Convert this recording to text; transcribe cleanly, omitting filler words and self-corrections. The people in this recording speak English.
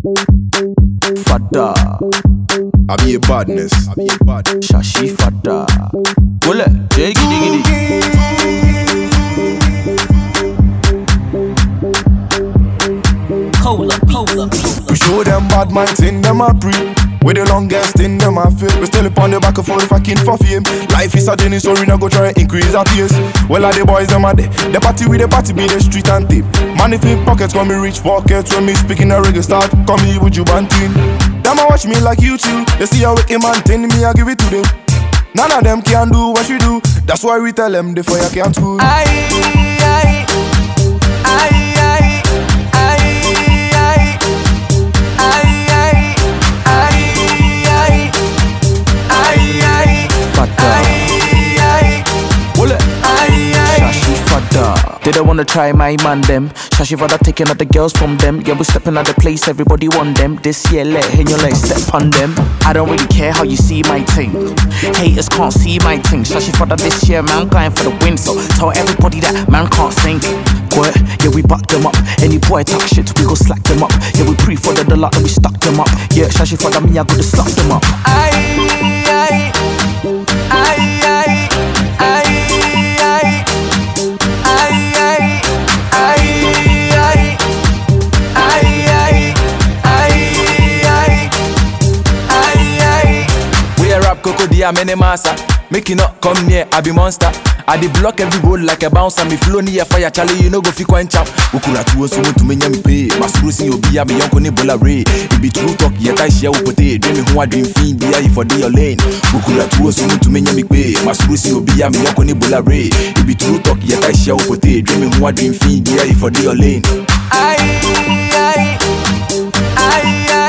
Fada. I be a badness. Shashi fada. Gole, jiggy diggy. Hold up. We show them bad minds in them a pre. With the longest in them a fit. We still upon the back of 4 fucking for fame. Life is a journey, so we not go try and increase our pace. Well, are the boys them a day. The party with the party be the street and tip. Man, if in pockets come me reach pockets. When me speaking a reggae start, come here with you banting. Them a watch me like YouTube. They see how wicked man thing, me I give it to them. None of them can do what you do. That's why we tell them the fire can't cool. They don't wanna try my man them. Shashi Fada taking out the girls from them. Yeah, we stepping out the place, everybody want them. This year, let hit your legs, step on them. I don't really care how you see my thing. Haters can't see my thing. Shashi Fada this year, man, going for the win. So tell everybody that man can't sing. What? Yeah, we back them up. Any boy talk shit, we go slack them up. Yeah, we pre-fodder the lot and we stuck them up. Yeah, Shashi Fada me, I go to slap them up. Coco dia mene massa. Make you not come near, I be monster. I dey block every road like a bouncer. Me flow near fire, Charlie, you no go fi quench up. Ukura tuwo so to me nyami pay. Masuru si obi ya me yonko ne bola ray. It be true talk, yet I share upote. Dream me who a dream fiend, be a for your lane. Ukura tuwo so to me nyami pay. Masuru si obi ya me yonko ne bola ray. It be true talk, yet I share upote. Dream me who a dream fiend, be a for your lane. Aye.